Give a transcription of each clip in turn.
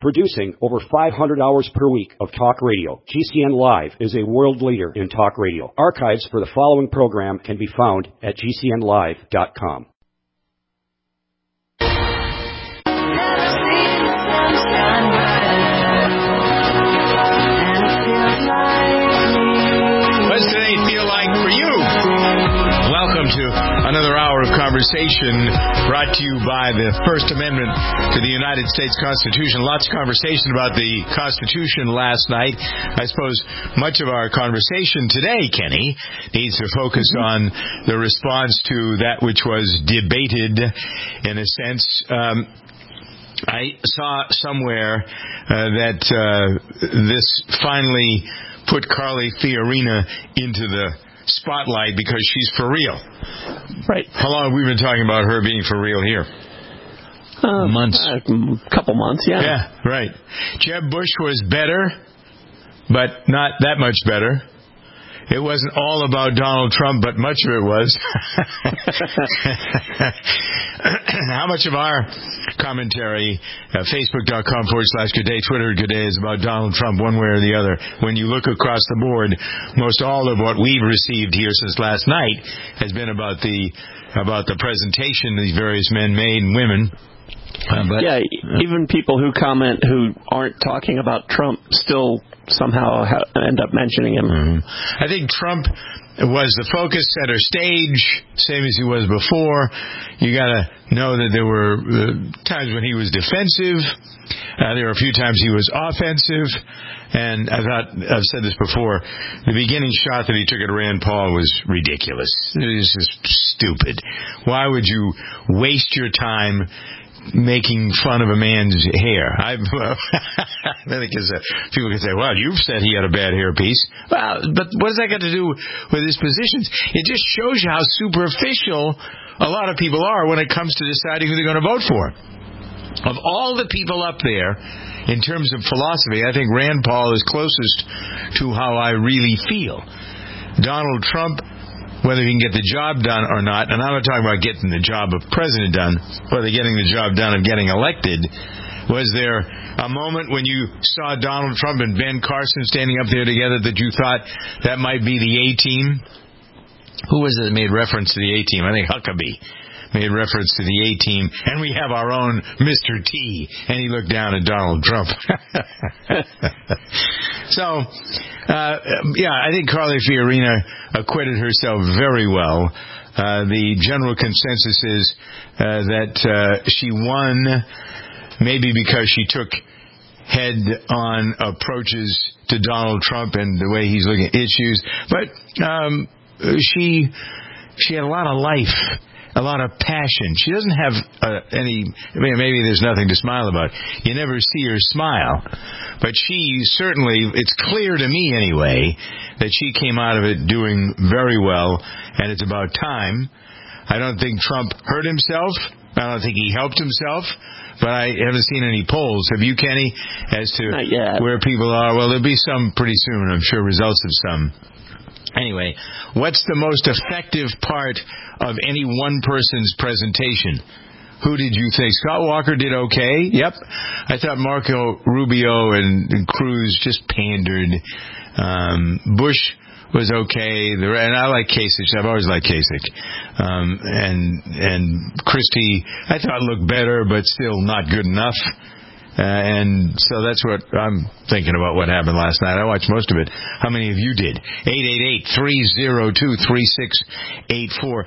Producing over 500 hours per week of talk radio, GCN Live is a world leader in talk radio. Archives for the following program can be found at GCNlive.com. What's today feel like for you? Welcome to another hour of conversation brought to you by the First Amendment to the United States Constitution. Lots of conversation about the Constitution last night. I suppose much of our conversation today, Kenny, needs to focus on the response to that which was debated, in a sense. I saw somewhere that this finally put Carly Fiorina into the spotlight because she's for real. Right. How long have we been talking about her being for real here? Months. A couple months, yeah. Yeah, right. Jeb Bush was better, but not that much better. It wasn't all about Donald Trump, but much of it was. How much of our commentary, Facebook.com/Good Day, Twitter Good Day, is about Donald Trump one way or the other? When you look across the board, most all of what we've received here since last night has been about the presentation these various men made and women. Even people who comment who aren't talking about Trump still somehow end up mentioning him. Mm-hmm. I think Trump was the focus, center stage, same as he was before. You got to know that there were times when he was defensive. There were a few times he was offensive. And I've said this before, the beginning shot that he took at Rand Paul was ridiculous. It was just stupid. Why would you waste your time making fun of a man's hair? I think people can say, well, you've said he had a bad hairpiece. Well, but what has that got to do with his positions? It just shows you how superficial a lot of people are when it comes to deciding who they're going to vote for. Of all the people up there, in terms of philosophy, I think Rand Paul is closest to how I really feel. Donald Trump, whether he can get the job done or not, and I'm not talking about getting the job of president done, whether getting the job done of getting elected. Was there a moment when you saw Donald Trump and Ben Carson standing up there together that you thought that might be the A-team? Who was it that made reference to the A-team? I think Huckabee made reference to the A-team, and we have our own Mr. T, and he looked down at Donald Trump. So, I think Carly Fiorina acquitted herself very well. The general consensus is that she won maybe because she took head-on approaches to Donald Trump and the way he's looking at issues. But she had a lot of life, a lot of passion. She doesn't have maybe there's nothing to smile about. You never see her smile. But she certainly, it's clear to me anyway, that she came out of it doing very well, and it's about time. I don't think Trump hurt himself. I don't think he helped himself. But I haven't seen any polls. Have you, Kenny, as to where people are? Well, there'll be some pretty soon, I'm sure, results of some. Anyway, what's the most effective part of any one person's presentation? Who did you think? Scott Walker did okay. Yep. I thought Marco Rubio and Cruz just pandered. Bush was okay. And I like Kasich. I've always liked Kasich. And Christie, I thought looked better, but still not good enough. And so that's what I'm thinking about what happened last night. I watched most of it. How many of you did? 888-302-3684.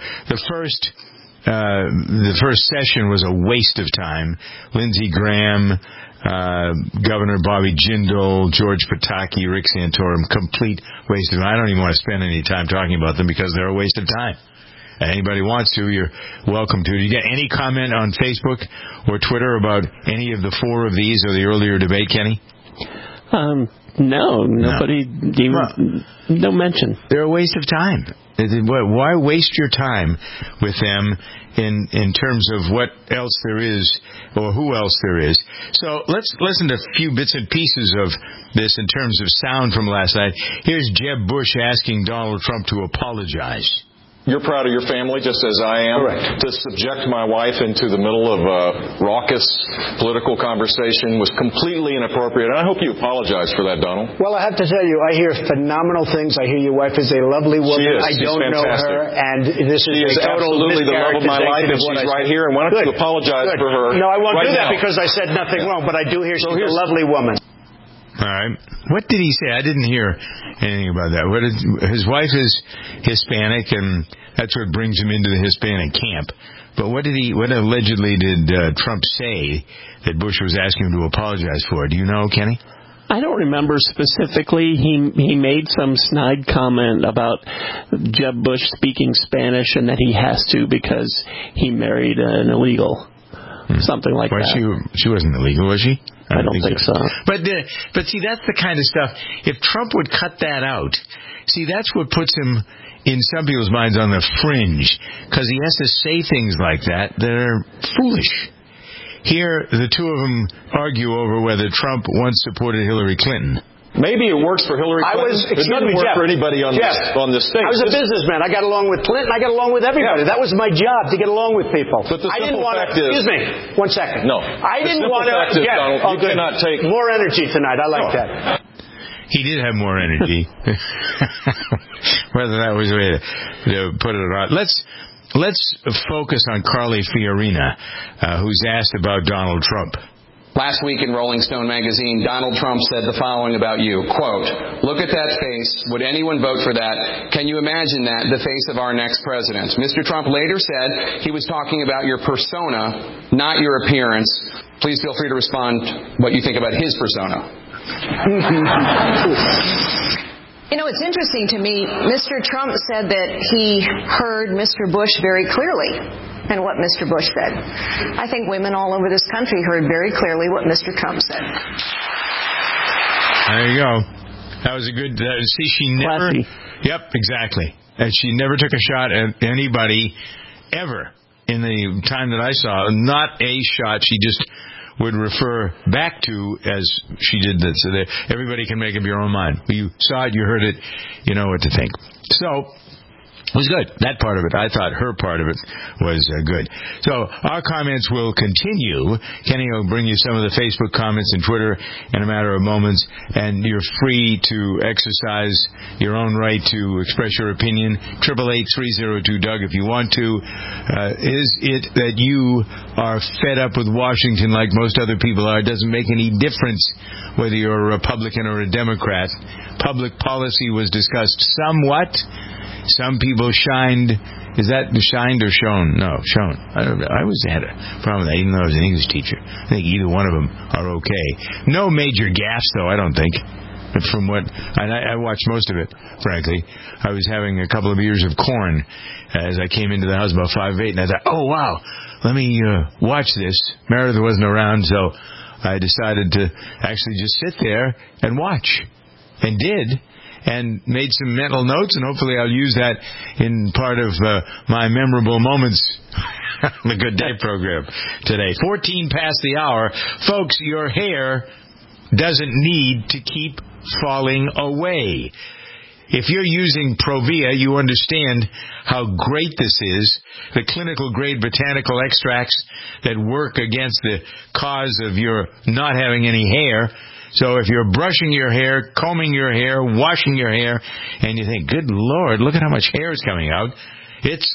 The first session was a waste of time. Lindsey Graham, Governor Bobby Jindal, George Pataki, Rick Santorum, complete waste of time. I don't even want to spend any time talking about them because they're a waste of time. Anybody wants to, you're welcome to. Did you get any comment on Facebook or Twitter about any of the four of these or the earlier debate, Kenny? No, nobody even, no mention. They're a waste of time. Why waste your time with them in terms of what else there is or who else there is? So let's listen to a few bits and pieces of this in terms of sound from last night. Here's Jeb Bush asking Donald Trump to apologize. you're proud of your family, just as I am. Correct. To subject my wife into the middle of a raucous political conversation was completely inappropriate. And I hope you apologize for that, Donald. Well, I have to tell you, I hear phenomenal things. I hear your wife is a lovely woman. She is. I don't know her, and this She is is a total absolutely the love of my life, and she's right here. And why don't you apologize for her? No, I won't right do that now. because I said nothing wrong, but I do hear she's a lovely woman. All right. What did he say? I didn't hear anything about that. His wife is Hispanic, and that's what brings him into the Hispanic camp. But what allegedly did Trump say that Bush was asking him to apologize for? Do you know, Kenny? I don't remember specifically. He made some snide comment about Jeb Bush speaking Spanish and that he has to because he married an illegal. Something like that. She wasn't illegal, was she? I don't think so. But see, that's the kind of stuff. If Trump would cut that out, see, that's what puts him in some people's minds on the fringe, because he has to say things like that are foolish. Here, the two of them argue over whether Trump once supported Hillary Clinton. Maybe it works for Hillary Clinton. It doesn't work for anybody on this stage. I was a businessman. I got along with Clinton. I got along with everybody. Yeah. That was my job, to get along with people. But the simple fact is... Excuse me. 1 second. No. I didn't want to... Donald, you cannot take... More energy tonight. I like that. He did have more energy. Whether that was the way to put it or not. Let's focus on Carly Fiorina, who's asked about Donald Trump. Last week in Rolling Stone magazine, Donald Trump said the following about you, quote, "Look at that face. Would anyone vote for that? Can you imagine that, the face of our next president?" Mr. Trump later said he was talking about your persona, not your appearance. Please feel free to respond what you think about his persona. You know, it's interesting to me. Mr. Trump said that he heard Mr. Bush very clearly. And what Mr. Bush said. I think women all over this country heard very clearly what Mr. Trump said. There you go. That was a good... see, she never... Classy. Yep, exactly. And she never took a shot at anybody ever in the time that I saw. Not a shot. She just would refer back to as she did that. So that everybody can make up your own mind. You saw it, you heard it, you know what to think. So... it was good. That part of it. I thought her part of it was good. So our comments will continue. Kenny will bring you some of the Facebook comments and Twitter in a matter of moments. And you're free to exercise your own right to express your opinion. 888-302-DOUG if you want to. Is it that you are fed up with Washington like most other people are? It doesn't make any difference whether you're a Republican or a Democrat. Public policy was discussed somewhat. Some people shined. Is that shined or shone? No, shone. I don't know. I always had a problem with that, even though I was an English teacher. I think either one of them are okay. No major gaffes, though, I don't think. But from what... I watched most of it, frankly. I was having a couple of ears of corn as I came into the house about 5:08, and I thought, oh, wow, let me watch this. Meredith wasn't around, so I decided to actually just sit there and watch. And did. And made some mental notes, and hopefully I'll use that in part of my memorable moments on the Good Day program today. 14 past the hour. Folks, your hair doesn't need to keep falling away. If you're using Provia, you understand how great this is. The clinical-grade botanical extracts that work against the cause of your not having any hair. So if you're brushing your hair, combing your hair, washing your hair, and you think, good Lord, look at how much hair is coming out, it's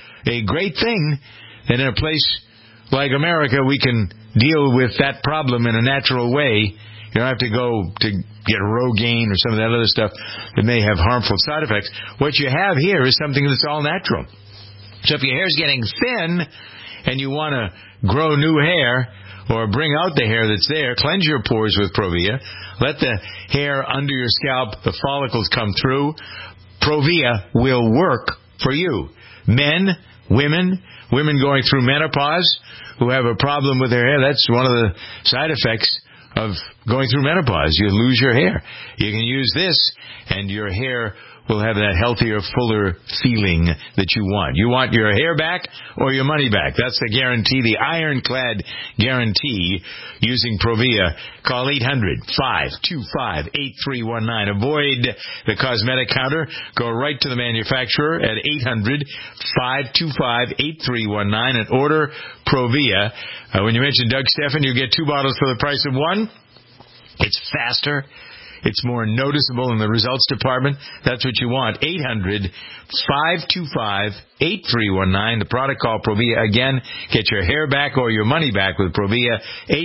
a great thing that in a place like America we can deal with that problem in a natural way. You don't have to go to get Rogaine or some of that other stuff that may have harmful side effects. What you have here is something that's all natural. So if your hair's getting thin and you want to grow new hair, or bring out the hair that's there, cleanse your pores with Provia. Let the hair under your scalp, the follicles come through. Provia will work for you. Men, women going through menopause who have a problem with their hair, that's one of the side effects of going through menopause. You lose your hair. You can use this, and your hair will have that healthier, fuller feeling that you want. You want your hair back or your money back. That's the guarantee, the ironclad guarantee using Provia. Call 800-525-8319. Avoid the cosmetic counter. Go right to the manufacturer at 800-525-8319 and order Provia. When you mention Doug Stephan, you get 2 bottles for the price of 1. It's faster. It's more noticeable in the results department. That's what you want. 800-525-8319. The product called Provia. Again, get your hair back or your money back with Provia.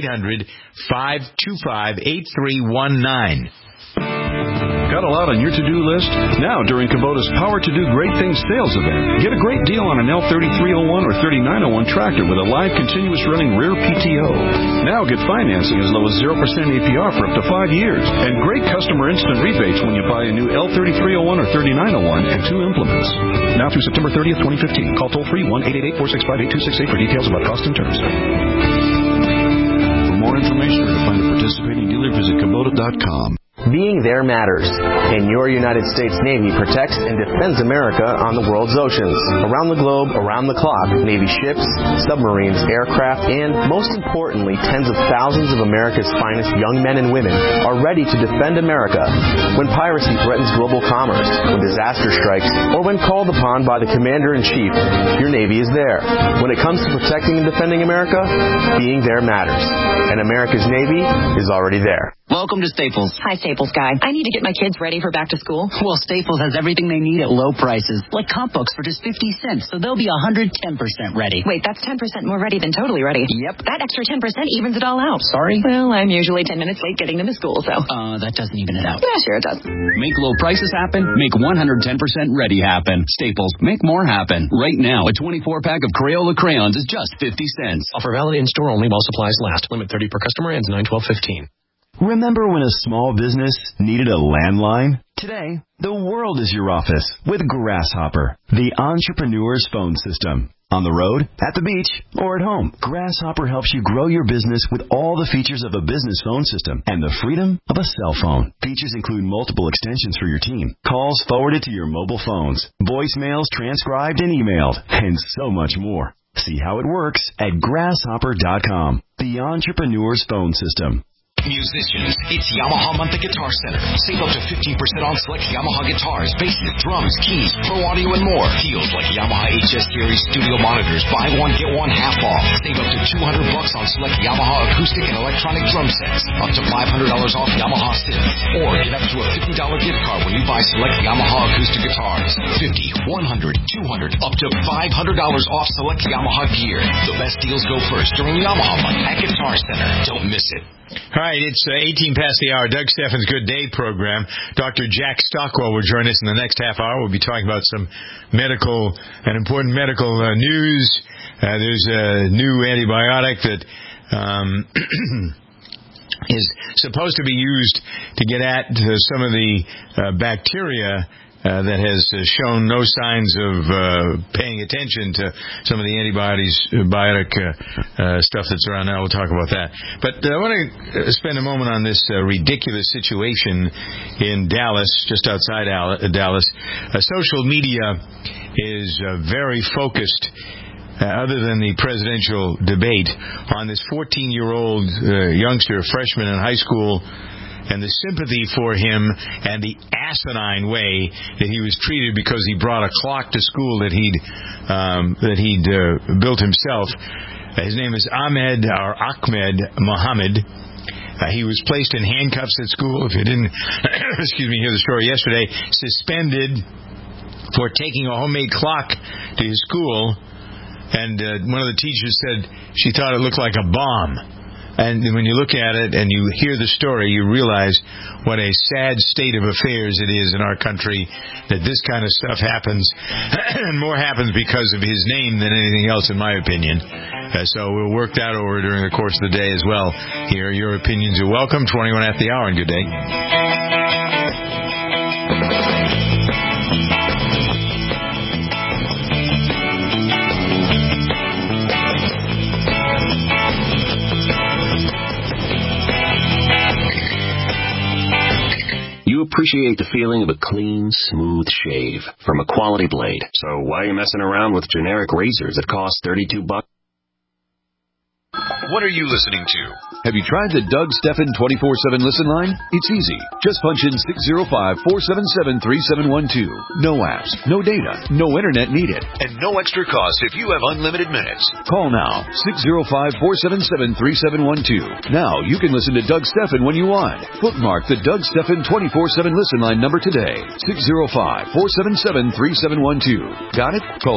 800-525-8319. Got a lot on your to-do list? Now, during Kubota's Power to Do Great Things sales event, get a great deal on an L3301 or 3901 tractor with a live continuous running rear PTO. Now get financing as low as 0% APR for up to 5 years, and great customer instant rebates when you buy a new L3301 or 3901 and 2 implements. Now through September 30th, 2015. Call toll-free 1-888-465-8268 for details about cost and terms. For more information or to find a participating dealer, visit Kubota.com. Being there matters, and your United States Navy protects and defends America on the world's oceans. Around the globe, around the clock, Navy ships, submarines, aircraft, and, most importantly, tens of thousands of America's finest young men and women are ready to defend America when piracy threatens global commerce, when disaster strikes, or when called upon by the Commander-in-Chief. Your Navy is there. When it comes to protecting and defending America, being there matters, and America's Navy is already there. Welcome to Staples. Hi, Staples guy. I need to get my kids ready for back to school. Well, Staples has everything they need at low prices, like comp books for just 50 cents, so they'll be 110% ready. Wait, that's 10% more ready than totally ready. Yep. That extra 10% evens it all out. Sorry? Well, I'm usually 10 minutes late getting them to school, so. That doesn't even it out. Yeah, sure it does. Make low prices happen. Make 110% ready happen. Staples. Make more happen. Right now, a 24-pack of Crayola crayons is just 50 cents. Offer valid in store only while supplies last. Limit 30 per customer. Ends 9/12/15. Remember when a small business needed a landline? Today, the world is your office with Grasshopper, the entrepreneur's phone system. On the road, at the beach, or at home, Grasshopper helps you grow your business with all the features of a business phone system and the freedom of a cell phone. Features include multiple extensions for your team, calls forwarded to your mobile phones, voicemails transcribed and emailed, and so much more. See how it works at Grasshopper.com, the entrepreneur's phone system. Musicians, it's Yamaha Month at Guitar Center. Save up to 15% on select Yamaha guitars, basses, drums, keys, pro audio, and more. Deals like Yamaha HS Series studio monitors. Buy one, get one half off. Save up to $200 on select Yamaha acoustic and electronic drum sets. Up to $500 off Yamaha synths. Or get up to a $50 gift card when you buy select Yamaha acoustic guitars. $50, $100, $200, up to $500 off select Yamaha gear. The best deals go first during Yamaha Month at Guitar Center. Don't miss it. All right, it's 18 past the hour. Doug Stephan's Good Day program. Dr. Jack Stockwell will join us in the next half hour. We'll be talking about some medical and important medical news. There's a new antibiotic that is supposed to be used to get at some of the bacteria that has shown no signs of paying attention to some of the antibiotic stuff that's around now. We'll talk about that. But I want to spend a moment on this ridiculous situation in Dallas, just outside Dallas. Social media is very focused, other than the presidential debate, on this 14-year-old youngster, freshman in high school, and the sympathy for him and the asinine way that he was treated because he brought a clock to school that he'd built himself. His name is Ahmed Mohammed. He was placed in handcuffs at school. If you didn't hear the story yesterday, suspended for taking a homemade clock to his school, and one of the teachers said she thought it looked like a bomb. And when you look at it and you hear the story, you realize what a sad state of affairs it is in our country that this kind of stuff happens. And more happens because of his name than anything else, in my opinion. So we'll work that over during the course of the day as well. Here, your opinions are welcome. 21 at the hour, and good day. appreciate the feeling of a clean, smooth shave from a quality blade. So why are you messing around with generic razors that cost $32? What are you listening to? Have you tried the Doug Stephan 24/7 listen line? It's easy. Just punch in 605-477-3712. No apps, no data, no internet needed, and no extra cost if you have unlimited minutes. Call now, 605-477-3712. Now you can listen to Doug Stephan when you want. Bookmark the Doug Stephan 24/7 listen line number today. 605-477-3712. Got it? Call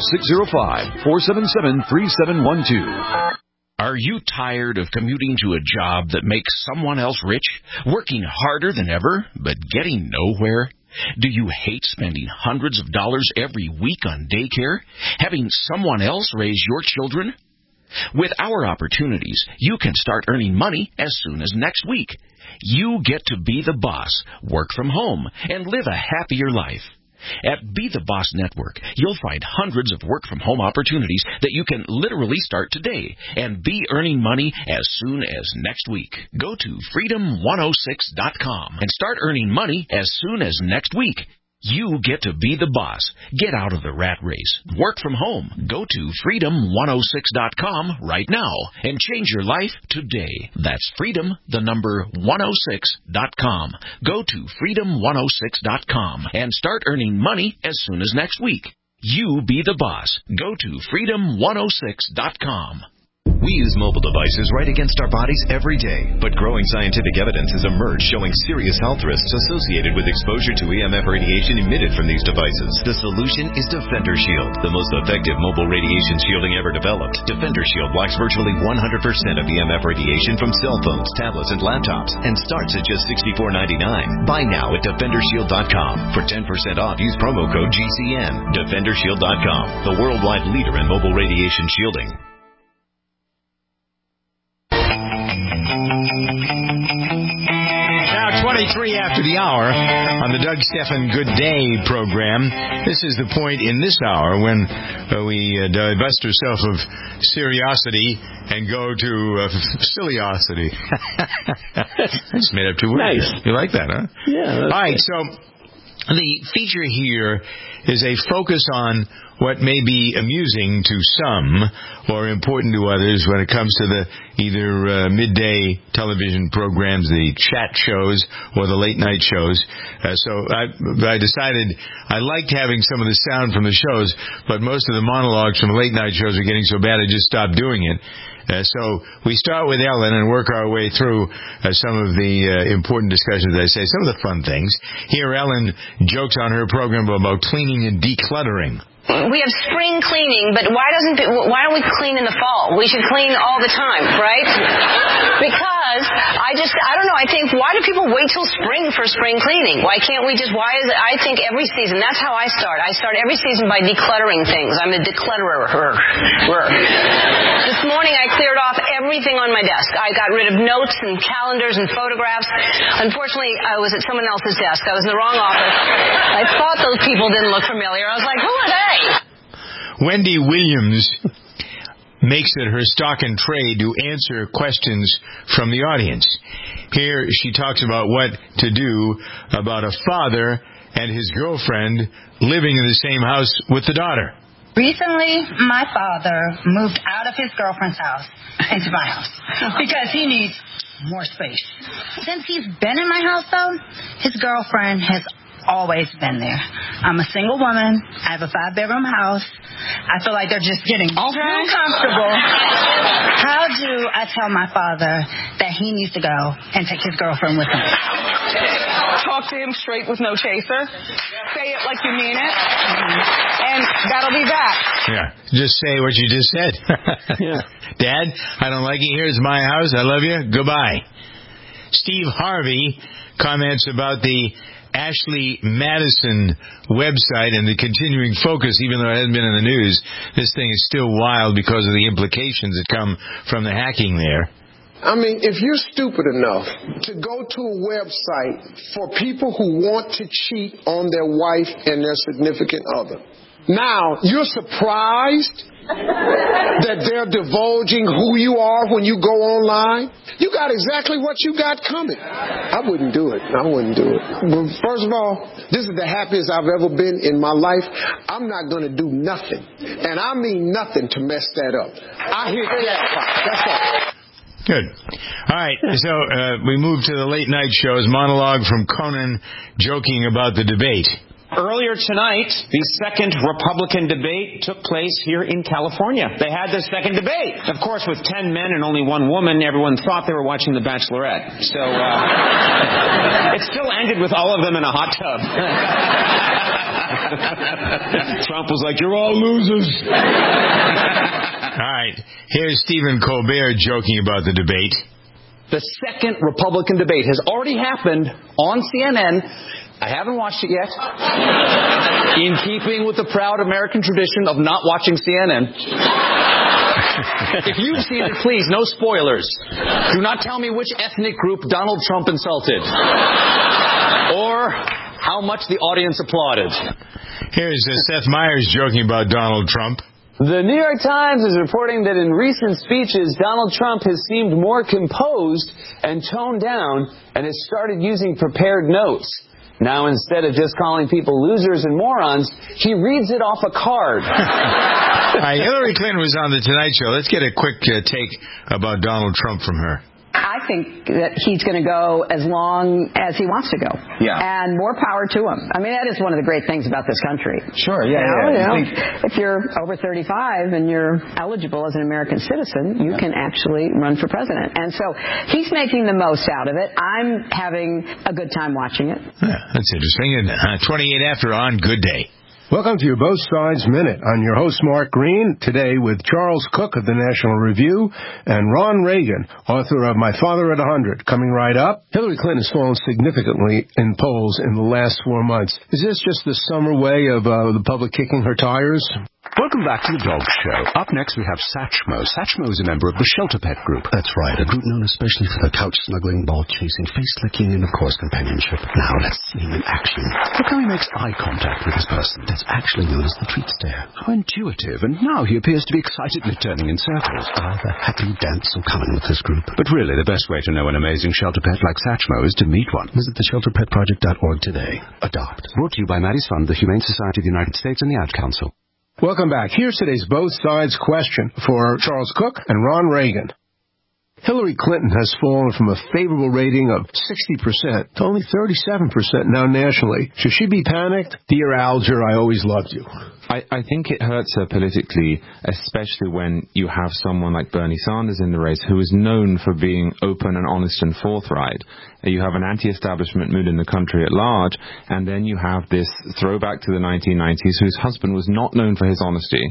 605-477-3712. Are you tired of commuting to a job that makes someone else rich, working harder than ever, but getting nowhere? Do you hate spending hundreds of dollars every week on daycare, having someone else raise your children? With our opportunities, you can start earning money as soon as next week. You get to be the boss, work from home, and live a happier life. At Be the Boss Network, you'll find hundreds of work-from-home opportunities that you can literally start today and be earning money as soon as next week. Go to freedom106.com and start earning money as soon as next week. You get to be the boss. Get out of the rat race. Work from home. Go to freedom106.com right now and change your life today. That's freedom106.com. Go to freedom106.com and start earning money as soon as next week. You be the boss. Go to freedom106.com. We use mobile devices right against our bodies every day, but growing scientific evidence has emerged showing serious health risks associated with exposure to EMF radiation emitted from these devices. The solution is Defender Shield, the most effective mobile radiation shielding ever developed. Defender Shield blocks virtually 100% of EMF radiation from cell phones, tablets, and laptops, and starts at just $64.99. Buy now at DefenderShield.com. For 10% off, use promo code GCN. DefenderShield.com, the worldwide leader in mobile radiation shielding. Now, 23 after the hour on the Doug Stephan Good Day program. This is the point in this hour when we divest ourselves of seriosity and go to silliosity. I just made up two words. Nice. You like that, huh? Yeah. All right, so the feature here is a focus on what may be amusing to some or important to others when it comes to the either midday television programs, the chat shows, or the late night shows. So I decided I liked having some of the sound from the shows, but most of the monologues from the late night shows are getting so bad I just stopped doing it. So we start with Ellen and work our way through some of the important discussions, I say, some of the fun things. Here, Ellen jokes on her program about cleaning and decluttering. We have spring cleaning, but why don't we clean in the fall? We should clean all the time, right? Because I don't know, I think, why do people wait till spring for spring cleaning? Why can't we just, I think every season, that's how I start. I start every season by decluttering things. I'm a declutterer. This morning I cleared off everything on my desk. I got rid of notes and calendars and photographs. Unfortunately, I was at someone else's desk. I was in the wrong office. I thought those people didn't look familiar. I was like, who are they? Wendy Williams makes it her stock and trade to answer questions from the audience. Here she talks about what to do about a father and his girlfriend living in the same house with the daughter. Recently, my father moved out of his girlfriend's house into my house because he needs more space. Since he's been in my house, though, his girlfriend has always been there. I'm a single woman. I have a 5-bedroom house. I feel like they're just getting too comfortable. How do I tell my father that he needs to go and take his girlfriend with him? Talk to him straight with no chaser. Say it like you mean it. And that'll be that. Yeah, just say what you just said. Yeah. Dad, I don't like it. Here's my house. I love you. Goodbye. Steve Harvey comments about the Ashley Madison website and the continuing focus, even though it hasn't been in the news. This thing is still wild because of the implications that come from the hacking there. I mean, if you're stupid enough to go to a website for people who want to cheat on their wife and their significant other, Now, you're surprised that they're divulging who you are when you go online? You got exactly what you got coming. I wouldn't do it. Well, first of all, this is the happiest I've ever been in my life. I'm not going to do nothing, and I mean nothing, to mess that up. I hit jackpot. That's all. Good. All right, so we move to the late night shows. Monologue from Conan joking about the debate. Earlier tonight, the second Republican debate took place here in California. They had the second debate. Of course, with 10 men and only one woman, everyone thought they were watching The Bachelorette. So, it still ended with all of them in a hot tub. Trump was like, "You're all losers." All right, here's Stephen Colbert joking about the debate. The second Republican debate has already happened on CNN. I haven't watched it yet. In keeping with the proud American tradition of not watching CNN. If you've seen it, please, no spoilers. Do not tell me which ethnic group Donald Trump insulted. Or how much the audience applauded. Here's Seth Meyers joking about Donald Trump. The New York Times is reporting that in recent speeches, Donald Trump has seemed more composed and toned down and has started using prepared notes. Now, instead of just calling people losers and morons, he reads it off a card. Hillary Clinton was on The Tonight Show. Let's get a quick take about Donald Trump from her. I think that he's going to go as long as he wants to go. Yeah. And more power to him. I mean, that is one of the great things about this country. Sure, You know, if you're over 35 and you're eligible as an American citizen, you can actually run for president. And so he's making the most out of it. I'm having a good time watching it. Yeah, that's interesting. And 28 after on Good Day. Welcome to your Both Sides Minute. I'm your host, Mark Green, today with Charles Cook of the National Review and Ron Reagan, author of My Father at 100. Coming right up, Hillary Clinton has fallen significantly in polls in the last 4 months. Is this just the summer way of the public kicking her tires? Welcome back to the Dog Show. Up next, we have Satchmo. Satchmo is a member of the Shelter Pet Group. That's right, a group known especially for their couch-snuggling, ball-chasing, face-licking, and, of course, companionship. Now, let's see him in action. Look how he makes eye contact with his person. That's actually known as the treat stare. How intuitive, and now he appears to be excitedly turning in circles. The happy dance so common with this group. But really, the best way to know an amazing shelter pet like Satchmo is to meet one. Visit theshelterpetproject.org today. Adopt. Brought to you by Maddie's Fund, the Humane Society of the United States, and the Ad Council. Welcome back. Here's today's Both Sides question for Charles Cook and Ron Reagan. Hillary Clinton has fallen from a favorable rating of 60% to only 37% now nationally. Should she be panicked? Dear Alger, I always loved you. I think it hurts her politically, especially when you have someone like Bernie Sanders in the race who is known for being open and honest and forthright. You have an anti-establishment mood in the country at large, and then you have this throwback to the 1990s whose husband was not known for his honesty,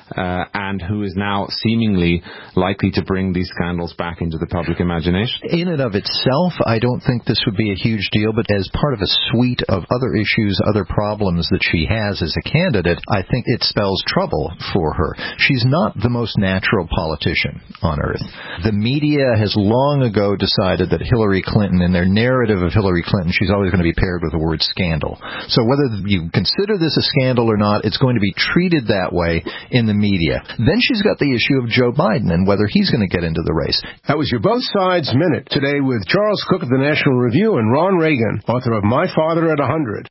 and who is now seemingly likely to bring these scandals back into the public imagination. In and of itself, I don't think this would be a huge deal, but as part of a suite of other issues, other problems that she has as a candidate, I think it spells trouble for her. She's not the most natural politician on earth. The media has long ago decided that Hillary Clinton, in their narrative of Hillary Clinton, she's always going to be paired with the word scandal. So whether you consider this a scandal or not, it's going to be treated that way in the media. Then she's got the issue of Joe Biden and whether he's going to get into the race. That was your Both Sides Minute, today with Charles Cook of the National Review and Ron Reagan, author of My Father at 100.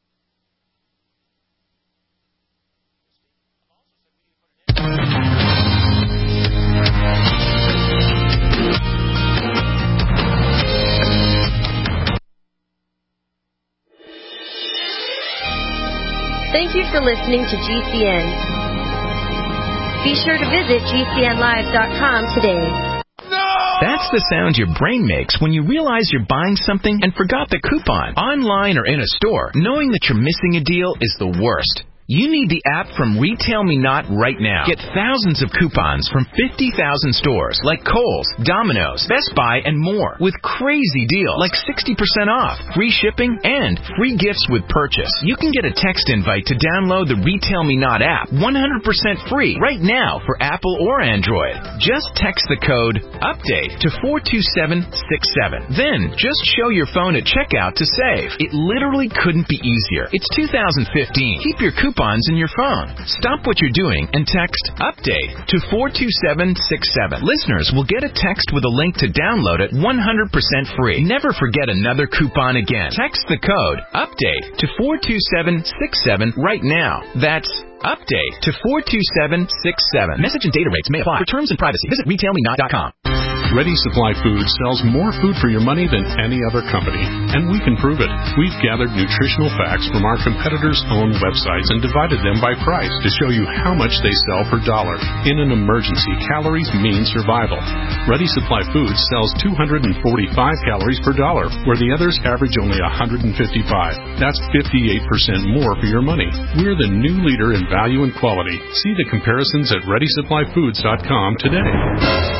Thank you for listening to GCN. Be sure to visit GCNlive.com today. That's the sound your brain makes when you realize you're buying something and forgot the coupon. Online or in a store, knowing that you're missing a deal is the worst. You need the app from Retail Me Not right now. Get thousands of coupons from 50,000 stores like Kohl's, Domino's, Best Buy, and more with crazy deals like 60% off, free shipping, and free gifts with purchase. You can get a text invite to download the Retail Me Not app 100% free right now for Apple or Android. Just text the code UPDATE to 42767. Then just show your phone at checkout to save. It literally couldn't be easier. It's 2015. Keep your coupon coupons in your phone. Stop what you're doing and text UPDATE to 42767. Listeners will get a text with a link to download it 100% free. Never forget another coupon again. Text the code UPDATE to 42767 right now. That's UPDATE to 42767. Message and data rates may apply. For terms and privacy, visit retailmenot.com. Ready Supply Foods sells more food for your money than any other company, and we can prove it. We've gathered nutritional facts from our competitors' own websites and divided them by price to show you how much they sell per dollar. In an emergency, calories mean survival. Ready Supply Foods sells 245 calories per dollar, where the others average only 155. That's 58% more for your money. We're the new leader in value and quality. See the comparisons at ReadySupplyFoods.com today.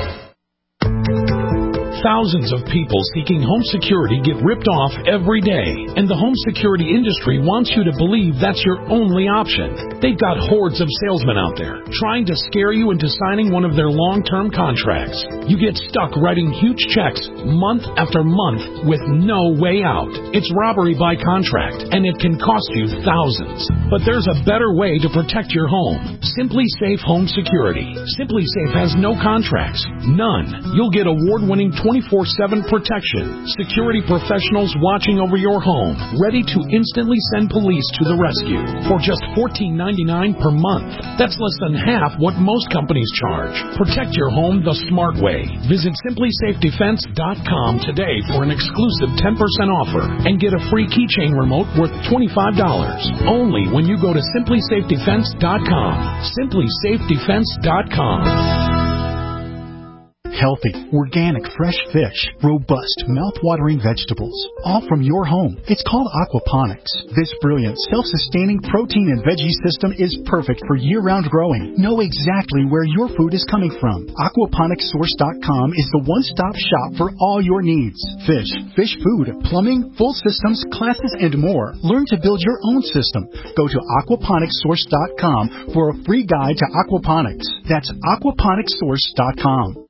Thousands of people seeking home security get ripped off every day, and the home security industry wants you to believe that's your only option. They've got hordes of salesmen out there trying to scare you into signing one of their long-term contracts. You get stuck writing huge checks month after month with no way out. It's robbery by contract, and it can cost you thousands. But there's a better way to protect your home. Simply Safe Home Security. Simply Safe has no contracts. None. You'll get award-winning 24/7 protection. Security professionals watching over your home, ready to instantly send police to the rescue for just $14.99 per month. That's less than half what most companies charge. Protect your home the smart way. Visit simplysafedefense.com today for an exclusive 10% offer and get a free keychain remote worth $25. Only when you go to simplysafedefense.com. simplysafedefense.com. Healthy, organic, fresh fish, robust, mouth-watering vegetables, all from your home. It's called aquaponics. This brilliant, self-sustaining protein and veggie system is perfect for year-round growing. Know exactly where your food is coming from. Aquaponicssource.com is the one-stop shop for all your needs. Fish, fish food, plumbing, full systems, classes, and more. Learn to build your own system. Go to aquaponicssource.com for a free guide to aquaponics. That's aquaponicssource.com.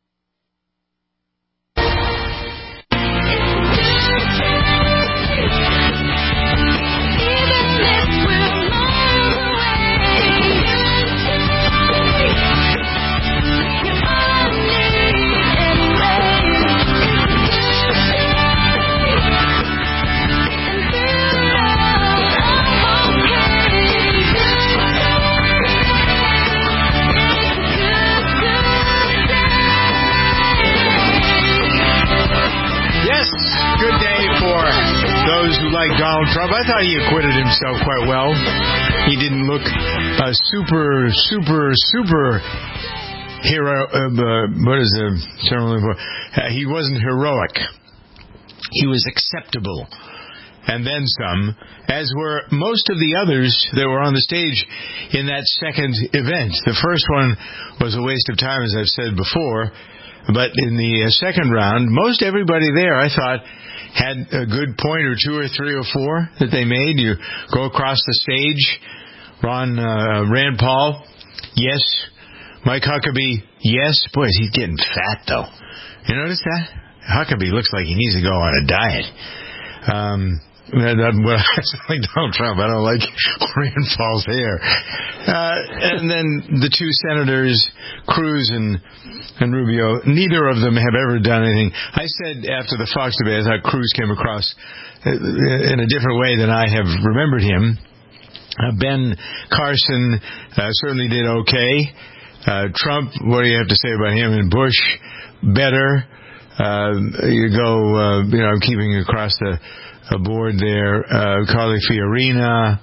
Those who like Donald Trump, I thought he acquitted himself quite well. He didn't look super hero. What is the term I'm looking for? He wasn't heroic. He was acceptable, and then some. As were most of the others that were on the stage in that second event. The first one was a waste of time, as I've said before. But in the second round, most everybody there, I thought, had a good point or two or three or four that they made. You go across the stage. Rand Paul, yes. Mike Huckabee, yes. Boy, he's getting fat, though. You notice that? Huckabee looks like he needs to go on a diet. I like Donald Trump. I don't like Rand Paul's hair. And then the two senators, Cruz and Rubio, neither of them have ever done anything. I said after the Fox debate, I thought Cruz came across in a different way than I have remembered him. Ben Carson certainly did okay. Trump, what do you have to say about him? And Bush, better. I'm keeping across the board there. Carly Fiorina,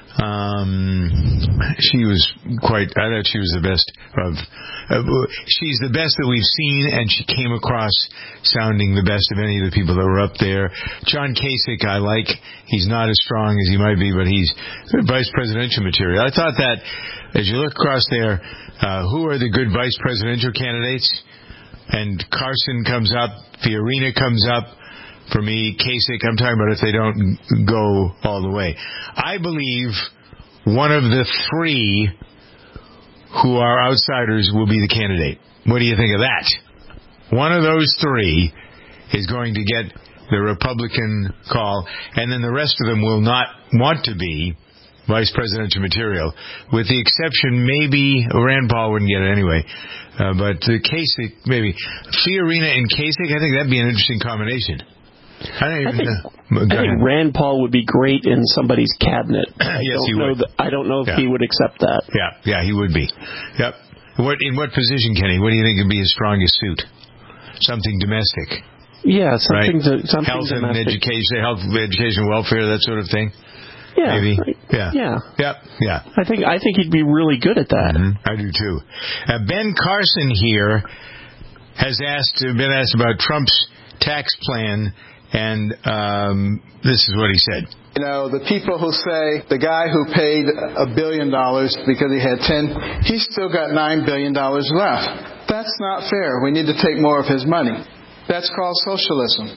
she was I thought she was the best of, she's the best that we've seen, and she came across sounding the best of any of the people that were up there. John Kasich, I like. He's not as strong as he might be, but he's good vice presidential material. I thought that as you look across there, who are the good vice presidential candidates? And Carson comes up, Fiorina comes up. For me, Kasich, I'm talking about if they don't go all the way. I believe one of the three who are outsiders will be the candidate. What do you think of that? One of those three is going to get the Republican call, and then the rest of them will not want to be vice presidential material, with the exception maybe Rand Paul wouldn't get it anyway. But Kasich, maybe. Fiorina and Kasich, I think that'd be an interesting combination. I think Rand Paul would be great in somebody's cabinet. Yes, he would. I don't know if he would accept that. Yeah, he would be. Yep. In what position, Kenny? What do you think would be his strongest suit? Something domestic. Yeah, something health and education, welfare, that sort of thing. Yeah, maybe. Yeah. I think he'd be really good at that. Mm-hmm. I do too. Ben Carson here has been asked about Trump's tax plan, and this is what he said. You know, the people who say the guy who paid $1 billion because he had 10, he's still got $9 billion left. That's not fair. We need to take more of his money. That's called socialism.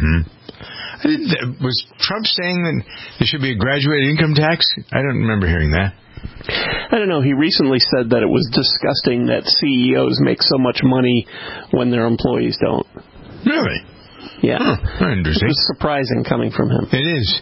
Was Trump saying that there should be a graduated income tax? I don't remember hearing that. I don't know. He recently said that it was disgusting that CEOs make so much money when their employees don't. Really? Yeah. Interesting. It's surprising coming from him. It is.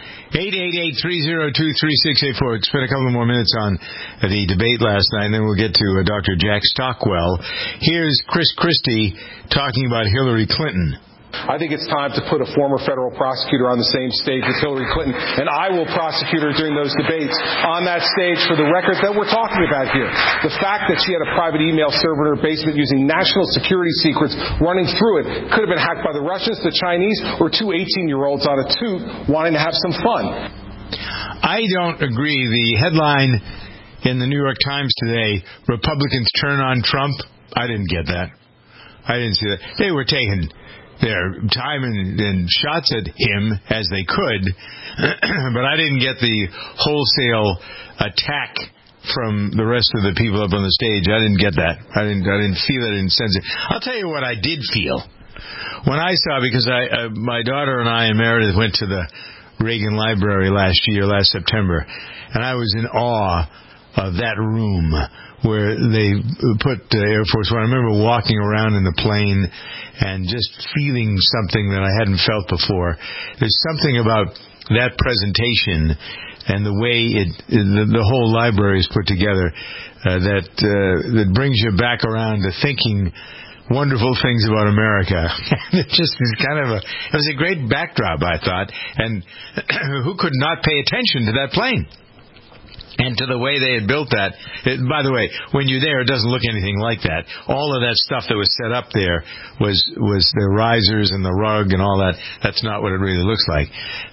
888-302-3684. Spend a couple more minutes on the debate last night, and then we'll get to Dr. Jack Stockwell. Here's Chris Christie talking about Hillary Clinton. I think it's time to put a former federal prosecutor on the same stage with Hillary Clinton, and I will prosecute her during those debates on that stage for the record that we're talking about here. The fact that she had a private email server in her basement using national security secrets running through it could have been hacked by the Russians, the Chinese, or two 18-year-olds on a toot wanting to have some fun. I don't agree. The headline in the New York Times today, Republicans turn on Trump, I didn't get that. I didn't see that. They were taking their time and shots at him as they could, but I didn't get the wholesale attack from the rest of the people up on the stage. I didn't get that. I didn't feel it. I didn't sense it. I'll tell you what I did feel when I saw, because my daughter and I and Meredith went to the Reagan Library last September, and I was in awe of that room where they put Air Force One. I remember walking around in the plane and just feeling something that I hadn't felt before. There's something about that presentation and the way the whole library is put together that brings you back around to thinking wonderful things about America. It just is it was a great backdrop, I thought, and who could not pay attention to that plane? And to the way they had built that. By the way, when you're there, it doesn't look anything like that. All of that stuff that was set up there was the risers and the rug and all that. That's not what it really looks like.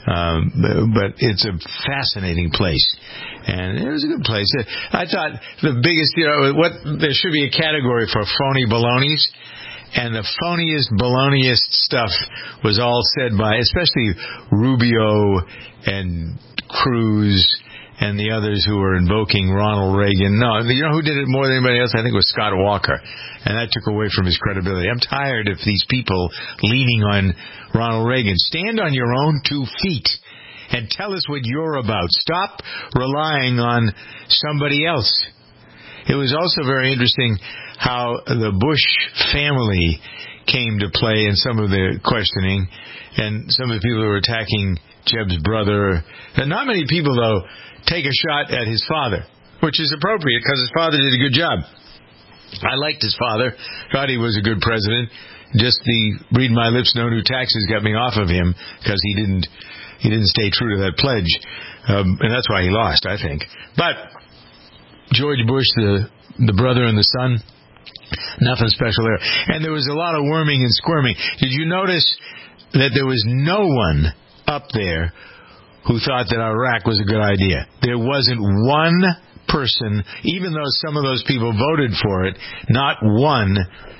But it's a fascinating place. And it was a good place. I thought the biggest, there should be a category for phony balonies. And the phoniest, baloniest stuff was all said by, especially Rubio and Cruz and the others who were invoking Ronald Reagan. No, you know who did it more than anybody else? I think it was Scott Walker. And that took away from his credibility. I'm tired of these people leaning on Ronald Reagan. Stand on your own 2 feet and tell us what you're about. Stop relying on somebody else. It was also very interesting how the Bush family came to play in some of the questioning, and some of the people who were attacking Jeb's brother. And not many people, though, take a shot at his father, which is appropriate because his father did a good job. I liked his father, thought he was a good president. Just the read my lips, no new taxes got me off of him because he didn't stay true to that pledge, and that's why he lost, I think. But George Bush, the brother and the son, nothing special there. And there was a lot of worming and squirming. Did you notice that there was no one up there who thought that Iraq was a good idea? There wasn't one person, even though some of those people voted for it, not one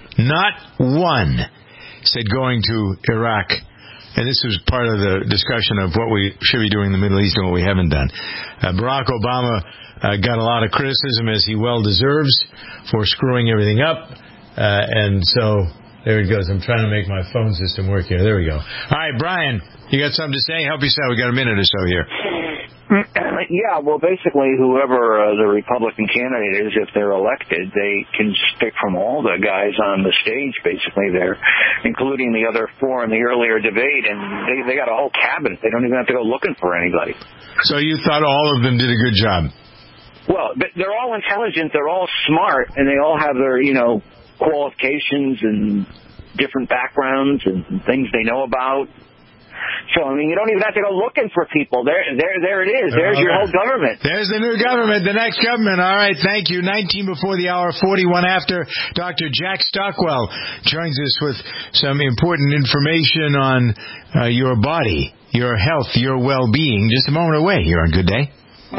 said going to Iraq. And this was part of the discussion of what we should be doing in the Middle East and what we haven't done. Barack Obama got a lot of criticism, as he well deserves, for screwing everything up. And so there it goes. I'm trying to make my phone system work here. There we go. All right, Brian, you got something to say? Help yourself. We got a minute or so here. Yeah, well, basically, whoever the Republican candidate is, if they're elected, they can pick from all the guys on the stage, basically, there, including the other four in the earlier debate, and they got a whole cabinet. They don't even have to go looking for anybody. So you thought all of them did a good job? Well, they're all intelligent, they're all smart, and they all have their, qualifications and different backgrounds and things they know about. So, I mean, you don't even have to go looking for people. There it is. There's your whole government. There's the new government, the next government. All right, thank you. 19 before the hour, 41 after. Dr. Jack Stockwell joins us with some important information on your body, your health, your well-being. Just a moment away here on Good Day.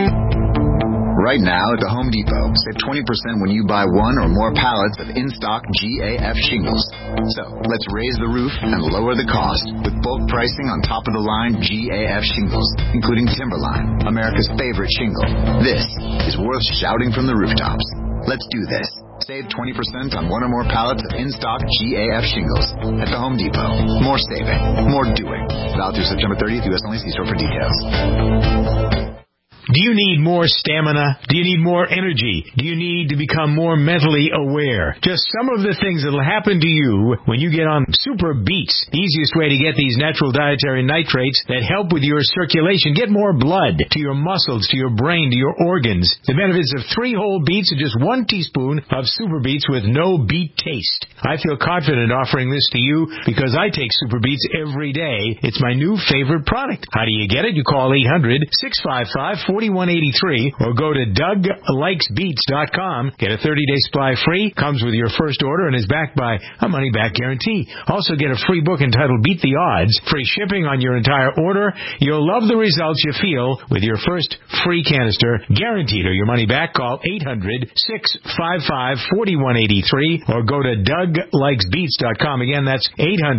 Right now at the Home Depot, save 20% when you buy one or more pallets of in-stock GAF shingles. So, let's raise the roof and lower the cost with bulk pricing on top-of-the-line GAF shingles, including Timberline, America's favorite shingle. This is worth shouting from the rooftops. Let's do this. Save 20% on one or more pallets of in-stock GAF shingles at the Home Depot. More saving, more doing. Valid through September 30th, U.S. only. See store for details. Do you need more stamina? Do you need more energy? Do you need to become more mentally aware? Just some of the things that will happen to you when you get on Super Beets. The easiest way to get these natural dietary nitrates that help with your circulation. Get more blood to your muscles, to your brain, to your organs. The benefits of 3 whole beets and just 1 teaspoon of Super Beets with no beet taste. I feel confident offering this to you because I take Super Beets every day. It's my new favorite product. How do you get it? You call 800-655-4183 or go to DougLikesBeets.com. Get a 30-day supply free. Comes with your first order and is backed by a money-back guarantee. Also get a free book entitled Beat the Odds. Free shipping on your entire order. You'll love the results you feel with your first free canister. Guaranteed or your money back. Call 800-655-4183 or go to DougLikesBeets.com. Again, that's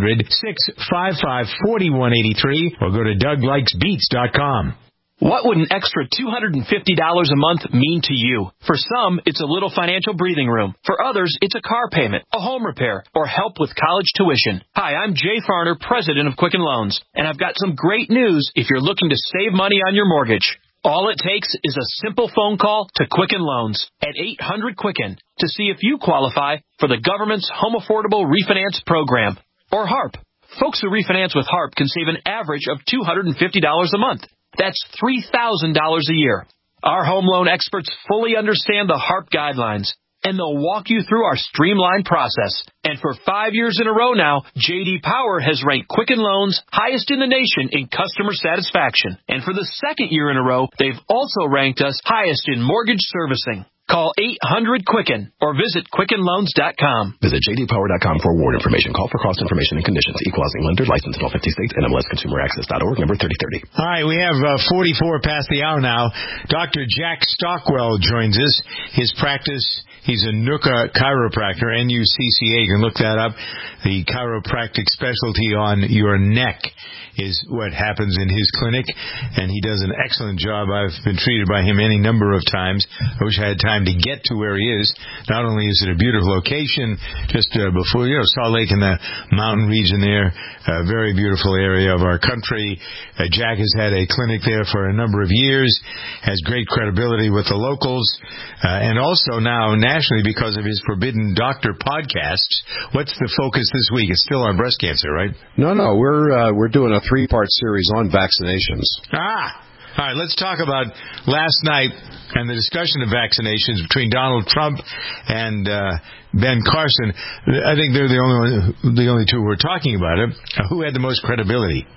800-655-4183 or go to DougLikesBeets.com. What would an extra $250 a month mean to you? For some, it's a little financial breathing room. For others, it's a car payment, a home repair, or help with college tuition. Hi, I'm Jay Farner, president of Quicken Loans, and I've got some great news if you're looking to save money on your mortgage. All it takes is a simple phone call to Quicken Loans at 800-QUICKEN to see if you qualify for the government's Home Affordable Refinance Program, or HARP. Folks who refinance with HARP can save an average of $250 a month. That's $3,000 a year. Our home loan experts fully understand the HARP guidelines, and they'll walk you through our streamlined process. And for 5 years in a row now, J.D. Power has ranked Quicken Loans highest in the nation in customer satisfaction. And for the 2nd year in a row, they've also ranked us highest in mortgage servicing. Call 800-QUICKEN or visit QuickenLoans.com. Visit jdpower.com for award information. Call for cost information and conditions. Equal housing lender. Licensed in all 50 states. NMLSConsumerAccess.org. Number 3030. All right, we have 44 past the hour now. Dr. Jack Stockwell joins us. His practice, he's a NUCCA chiropractor, N-U-C-C-A. You can look that up. The chiropractic specialty on your neck is what happens in his clinic, and he does an excellent job. I've been treated by him any number of times. I wish I had time to get to where he is. Not only is it a beautiful location, just before, Salt Lake in the mountain region there, a very beautiful area of our country. Jack has had a clinic there for a number of years, has great credibility with the locals, and also now nationally because of his Forbidden Doctor podcasts. What's the focus this week? It's still on breast cancer, right? No, we're doing a 3-part series on vaccinations. All right, let's talk about last night and the discussion of vaccinations between Donald Trump and Ben Carson. I think they're the only two who are talking about it. Who had the most credibility?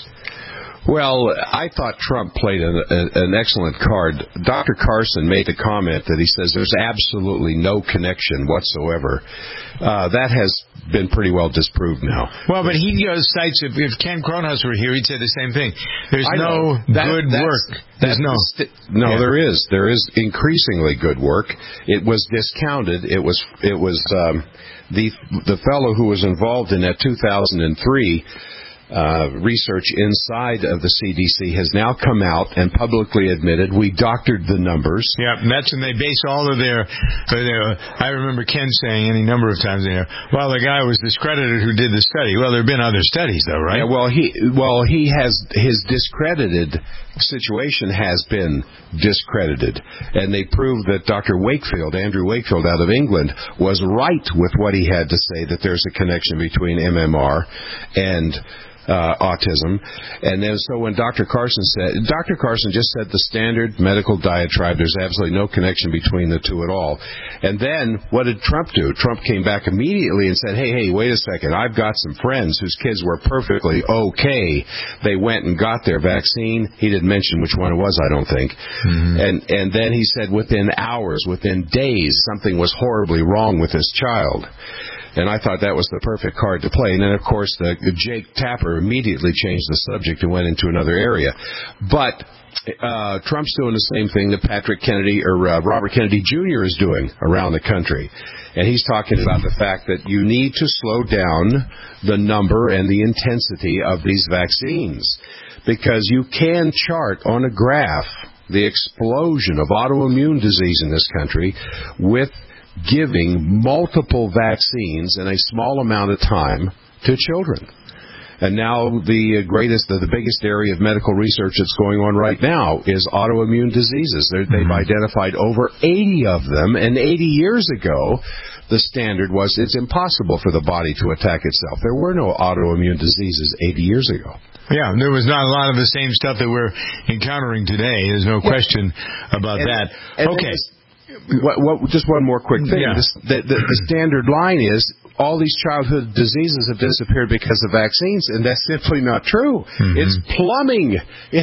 Well, I thought Trump played an excellent card. Dr. Carson made the comment that he says there's absolutely no connection whatsoever. That has been pretty well disproved now. Well, but he cites, if Ken Cronhaus were here, he'd say the same thing. There's no good work. There is. There is increasingly good work. It was discounted. It was the fellow who was involved in that 2003 research inside of the CDC has now come out and publicly admitted we doctored the numbers. Yeah, and that's when they base all of their I remember Ken saying any number of times there, well, the guy was discredited who did the study. Well, there have been other studies, though, right? Yeah, he has his discredited situation has been discredited, and they proved that Dr. Andrew Wakefield out of England, was right with what he had to say, that there's a connection between MMR and autism. And then so when Dr. Carson just said the standard medical diatribe, there's absolutely no connection between the two at all. And then what did Trump do? Trump came back immediately and said, hey, wait a second, I've got some friends whose kids were perfectly okay. They went and got their vaccine. He didn't mention which one it was, I don't think. Mm-hmm. And then he said within hours, within days, something was horribly wrong with this child. And I thought that was the perfect card to play. And then, of course, Jake Tapper immediately changed the subject and went into another area. But Trump's doing the same thing that Patrick Kennedy or Robert Kennedy Jr. is doing around the country. And he's talking about the fact that you need to slow down the number and the intensity of these vaccines. Because you can chart on a graph the explosion of autoimmune disease in this country with giving multiple vaccines in a small amount of time to children. And now the biggest area of medical research that's going on right now is autoimmune diseases. They've identified over 80 of them, and 80 years ago, the standard was it's impossible for the body to attack itself. There were no autoimmune diseases 80 years ago. Yeah, there was not a lot of the same stuff that we're encountering today. There's no question about that. Okay. Just one more quick thing. Yeah. The standard line is all these childhood diseases have disappeared because of vaccines, and that's simply not true. Mm-hmm. It's plumbing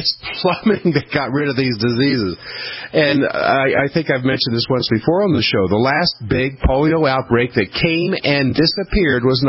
that got rid of these diseases. And I think I've mentioned this once before on the show. The last big polio outbreak that came and disappeared was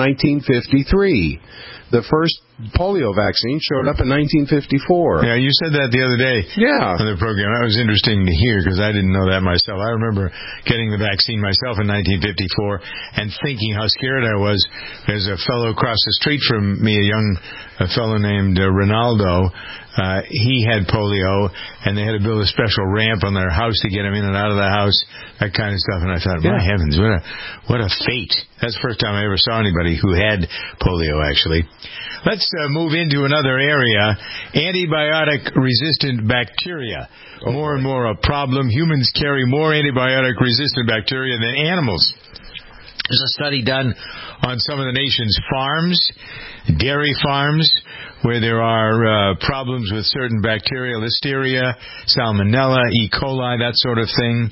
1953. The first polio vaccine showed up in 1954. Yeah, you said that the other day on the program. That was interesting to hear because I didn't know that myself. I remember getting the vaccine myself in 1954 and thinking how scared I was. There's a fellow across the street from me, a fellow named Ronaldo. He had polio, and they had to build a special ramp on their house to get him in and out of the house, that kind of stuff. And I thought, my heavens, what a fate. That's the first time I ever saw anybody who had polio, actually. Let's move into another area, antibiotic-resistant bacteria. More and more a problem. Humans carry more antibiotic-resistant bacteria than animals. There's a study done on some of the nation's farms, dairy farms, where there are problems with certain bacteria, Listeria, Salmonella, E. coli, that sort of thing.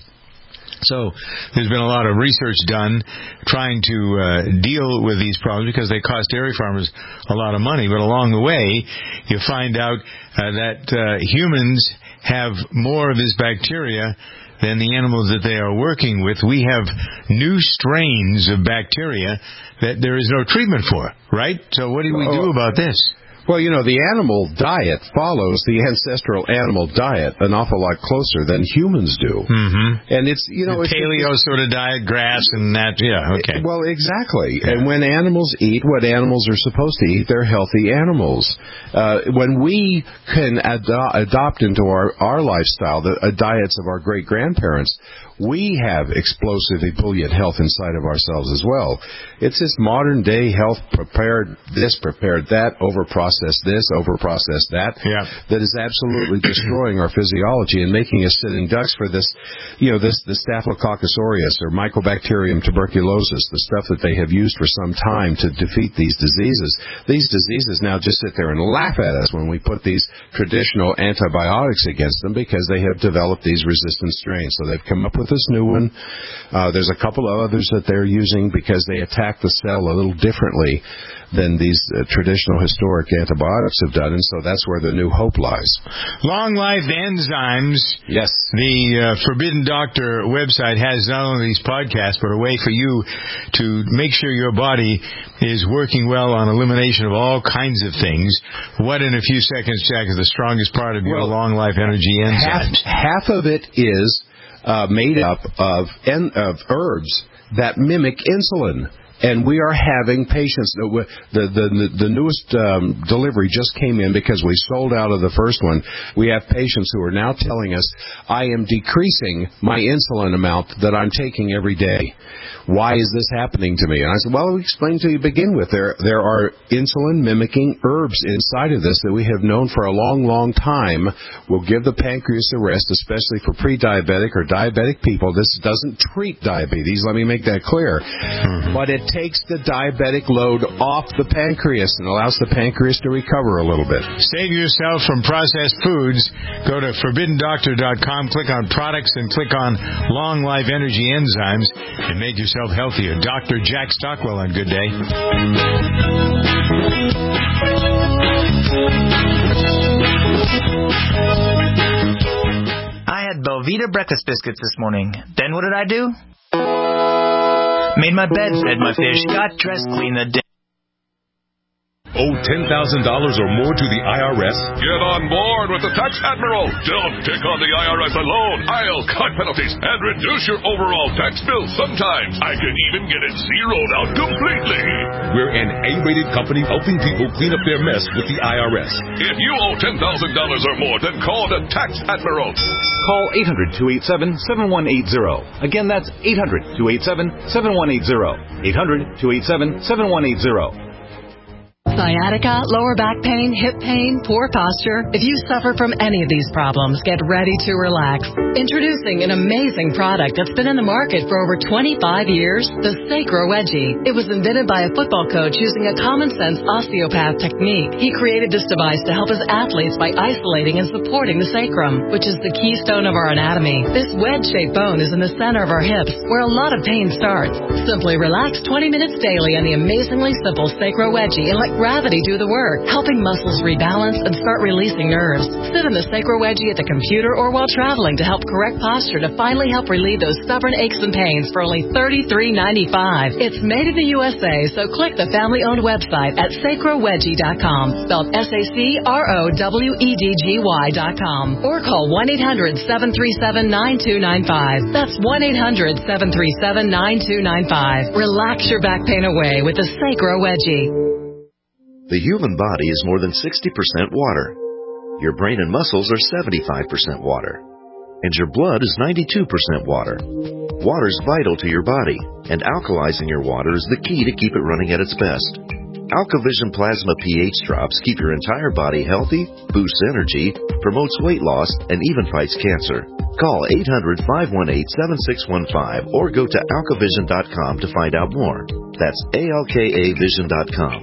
So there's been a lot of research done trying to deal with these problems because they cost dairy farmers a lot of money. But along the way, you find out that humans have more of this bacteria than the animals that they are working with. We have new strains of bacteria that there is no treatment for, right? So what do we do about this? Well, the animal diet follows the ancestral animal diet an awful lot closer than humans do. Mm-hmm. And it's, the paleo sort of diet, grass and that, okay. Well, exactly. Yeah. And when animals eat what animals are supposed to eat, they're healthy animals. When we can adopt into our lifestyle the diets of our great-grandparents, we have explosive, ebullient health inside of ourselves as well. It's this modern-day health, prepared this, prepared that, over-processed this, over-processed that, that is absolutely destroying our physiology and making us sitting ducks for this, the Staphylococcus aureus or Mycobacterium tuberculosis, the stuff that they have used for some time to defeat these diseases. These diseases now just sit there and laugh at us when we put these traditional antibiotics against them because they have developed these resistant strains. So they've come up with this new one. There's a couple of others that they're using because they attack the cell a little differently than these traditional historic antibiotics have done, and so that's where the new hope lies. Long Life Enzymes. Yes. The Forbidden Doctor website has not only these podcasts, but a way for you to make sure your body is working well on elimination of all kinds of things. What, in a few seconds, Jack, is the strongest part of your Long Life Energy enzymes? Half of it is made up of herbs that mimic insulin. And we are having patients. The newest delivery just came in because we sold out of the first one. We have patients who are now telling us, I am decreasing my insulin amount that I'm taking every day. Why is this happening to me? And I said, well, we explained to you to begin with. There are insulin-mimicking herbs inside of this that we have known for a long, long time will give the pancreas a rest, especially for pre-diabetic or diabetic people. This doesn't treat diabetes. Let me make that clear. But it takes the diabetic load off the pancreas and allows the pancreas to recover a little bit. Save yourself from processed foods. Go to ForbiddenDoctor.com, click on products, and click on Long Life Energy Enzymes, and make yourself healthier. Dr. Jack Stockwell on Good Day. I had Belvita breakfast biscuits this morning. Then what did I do? Made my bed, fed my fish, got dressed, cleaned the day. Owe $10,000 or more to the IRS? Get on board with the Tax Admiral. Don't take on the IRS alone. I'll cut penalties and reduce your overall tax bill. Sometimes I can even get it zeroed out completely. We're an A-rated company helping people clean up their mess with the IRS. If you owe $10,000 or more, then call the Tax Admiral. Call 800-287-7180. Again, that's 800-287-7180. 800-287-7180. Sciatica, lower back pain, hip pain, poor posture. If you suffer from any of these problems, get ready to relax. Introducing an amazing product that's been in the market for over 25 years, the Sacro Wedgie. It was invented by a football coach using a common-sense osteopath technique. He created this device to help his athletes by isolating and supporting the sacrum, which is the keystone of our anatomy. This wedge-shaped bone is in the center of our hips, where a lot of pain starts. Simply relax 20 minutes daily on the amazingly simple Sacro Wedgie and let gravity do the work, helping muscles rebalance and start releasing nerves. Sit in the Sacro Wedgie at the computer or while traveling to help correct posture to finally help relieve those stubborn aches and pains for only $33.95. It's made in the USA, so click the family-owned website at sacrowedgie.com, spelled SACROWEDGY.com, or call 1-800-737-9295. That's 1-800-737-9295. Relax your back pain away with the Sacro Wedgie. The human body is more than 60% water. Your brain and muscles are 75% water. And your blood is 92% water. Water is vital to your body, and alkalizing your water is the key to keep it running at its best. AlkaVision Plasma pH drops keep your entire body healthy, boosts energy, promotes weight loss, and even fights cancer. Call 800-518-7615 or go to alkavision.com to find out more. That's ALKAvision.com.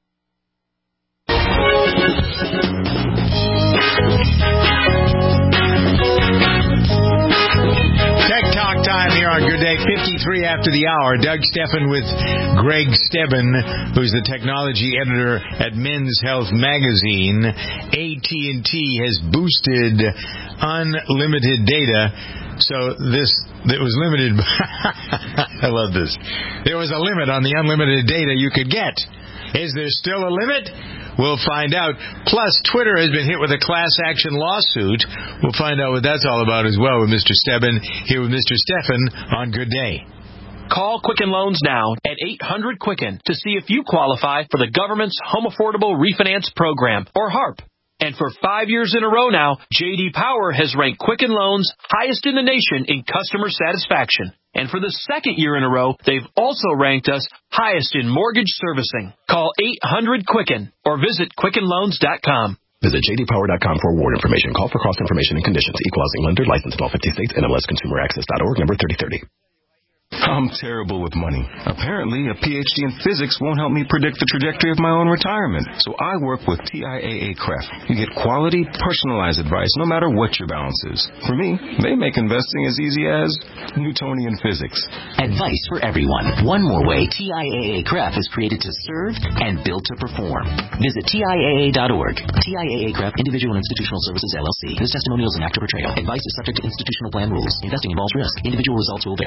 Tech Talk time here on Good Day, 53 after the hour. Doug Steffen with Greg Stebbin, who's the technology editor at Men's Health Magazine. AT&T has boosted unlimited data. So it was limited. I love this. There was a limit on the unlimited data you could get. Is there still a limit? We'll find out. Plus, Twitter has been hit with a class action lawsuit. We'll find out what that's all about as well with Mr. Stebbin, here with Mr. Steffen on Good Day. Call Quicken Loans now at 800-QUICKEN to see if you qualify for the government's Home Affordable Refinance Program, or HARP. And for 5 years in a row now, J.D. Power has ranked Quicken Loans highest in the nation in customer satisfaction. And for the second year in a row, they've also ranked us highest in mortgage servicing. Call 800-QUICKEN or visit QuickenLoans.com. Visit jdpower.com for award information. Call for cost information and conditions. Equal housing lender. Licensed in all 50 states. NMLSConsumerAccess.org. Number 3030. I'm terrible with money. Apparently, a PhD in physics won't help me predict the trajectory of my own retirement. So I work with TIAA-CREF. You get quality, personalized advice no matter what your balance is. For me, they make investing as easy as Newtonian physics. Advice for everyone. One more way TIAA-CREF is created to serve and built to perform. Visit TIAA.org. TIAA-CREF, Individual and Institutional Services, LLC. This testimonial is an act of portrayal. Advice is subject to institutional plan rules. Investing involves risk. Individual results will vary.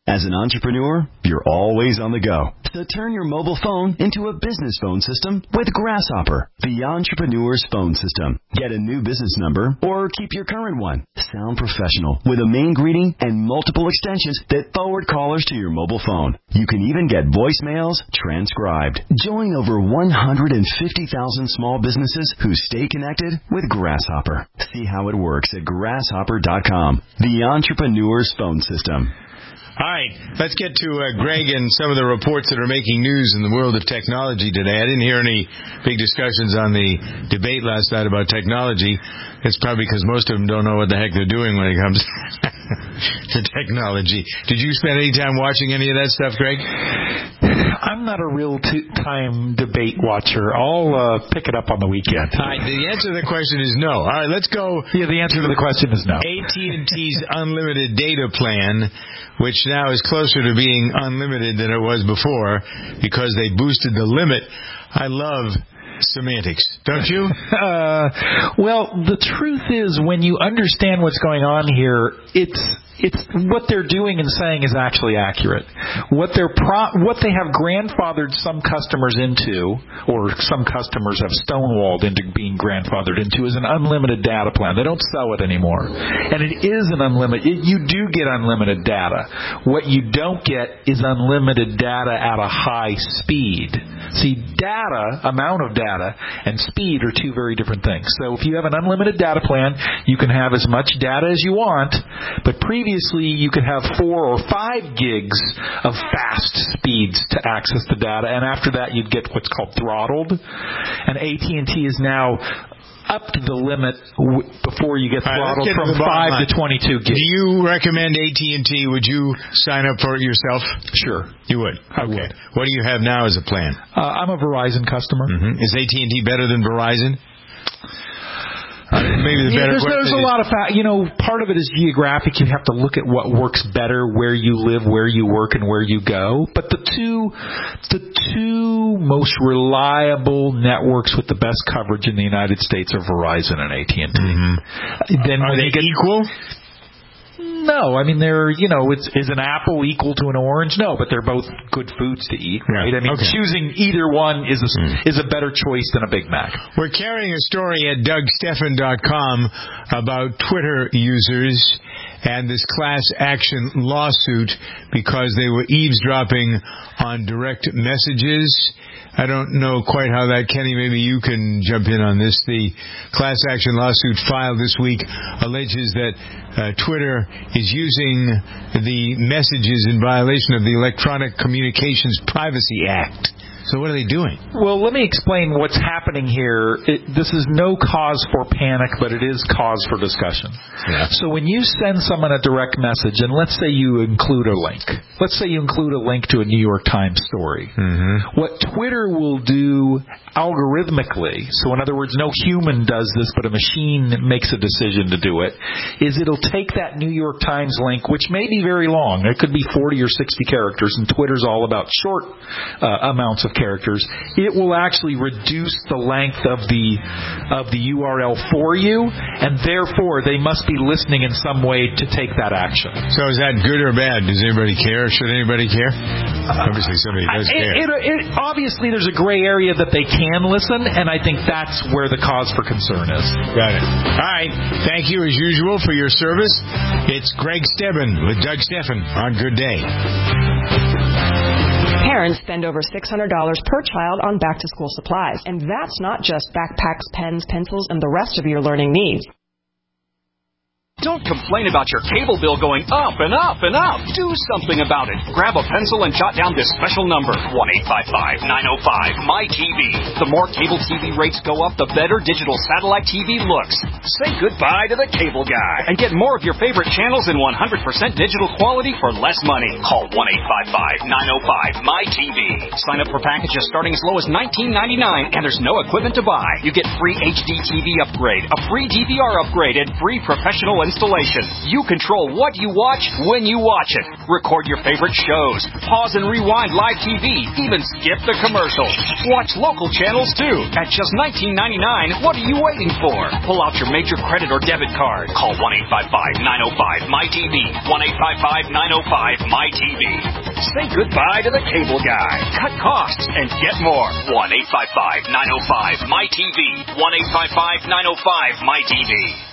As an entrepreneur, you're always on the go. So turn your mobile phone into a business phone system with Grasshopper, the entrepreneur's phone system. Get a new business number or keep your current one. Sound professional with a main greeting and multiple extensions that forward callers to your mobile phone. You can even get voicemails transcribed. Join over 150,000 small businesses who stay connected with Grasshopper. See how it works at grasshopper.com, the entrepreneur's phone system. All right, let's get to Greg and some of the reports that are making news in the world of technology today. I didn't hear any big discussions on the debate last night about technology. It's probably because most of them don't know what the heck they're doing when it comes to technology. Did you spend any time watching any of that stuff, Greg? I'm not a real-time debate watcher. I'll pick it up on the weekend. All right, the answer to the question is no. All right, let's go. Yeah, the answer to the question is no. AT&T's unlimited data plan, which now is closer to being unlimited than it was before because they boosted the limit. I love semantics, don't you? Well, the truth is, when you understand what's going on here, it's what they're doing and saying is actually accurate. What they have grandfathered some customers into, or some customers have stonewalled into being grandfathered into, is an unlimited data plan. They don't sell it anymore, and it is an unlimited. You do get unlimited data. What you don't get is unlimited data at a high speed. See, data, amount of data, and speed are two very different things. So if you have an unlimited data plan, you can have as much data as you want, but previously you could have 4 or 5 gigs of fast speeds to access the data, and after that you'd get what's called throttled. And AT&T is now up to the limit before you get throttled from 5 to 22 gigs. Do you recommend AT&T? Would you sign up for it yourself? Sure. You would? I would. What do you have now as a plan? I'm a Verizon customer. Mm-hmm. Is AT&T better than Verizon? Maybe there's a lot of part of it is geographic. You have to look at what works better where you live, where you work, and where you go. But the two most reliable networks with the best coverage in the United States are Verizon and AT&T. Mm-hmm. Then are they equal? No, I mean is an apple equal to an orange? No, but they're both good foods to eat, right? I mean, choosing either one is a better choice than a Big Mac. We're carrying a story at DougStephan.com about Twitter users and this class action lawsuit because they were eavesdropping on direct messages. I don't know quite how that, Kenny, maybe you can jump in on this. The class action lawsuit filed this week alleges that Twitter is using the messages in violation of the Electronic Communications Privacy Act. So what are they doing? Well, let me explain what's happening here. This is no cause for panic, but it is cause for discussion. Yeah. So when you send someone a direct message, and let's say you include a link. Let's say you include a link to a New York Times story. Mm-hmm. What Twitter will do algorithmically, so in other words, no human does this, but a machine makes a decision to do it, is it'll take that New York Times link, which may be very long. It could be 40 or 60 characters, and Twitter's all about short amounts of characters. It will actually reduce the length of the URL for you, and therefore they must be listening in some way to take that action. So is that good or bad? Does anybody care? Should anybody care? Obviously somebody does care. Obviously there's a gray area that they can listen, and I think that's where the cause for concern is. Got it. All right. Thank you as usual for your service. It's Greg Stebban with Doug Stephan on Good Day. Parents spend over $600 per child on back-to-school supplies. And that's not just backpacks, pens, pencils, and the rest of your learning needs. Don't complain about your cable bill going up and up and up. Do something about it. Grab a pencil and jot down this special number, 1-855-905-MY-TV. The more cable TV rates go up, the better digital satellite TV looks. Say goodbye to the cable guy and get more of your favorite channels in 100% digital quality for less money. Call 1-855-905-MY-TV. Sign up for packages starting as low as $19.99, and there's no equipment to buy. You get free HD TV upgrade, a free DVR upgrade, and free professional installation. You control what you watch when you watch it. Record your favorite shows. Pause and rewind live TV. Even skip the commercials. Watch local channels too. At just $19.99, what are you waiting for? Pull out your major credit or debit card. Call 1-855-905-MyTV. 1-855-905-MyTV. Say goodbye to the cable guy. Cut costs and get more. 1-855-905-MyTV. 1-855-905-MyTV.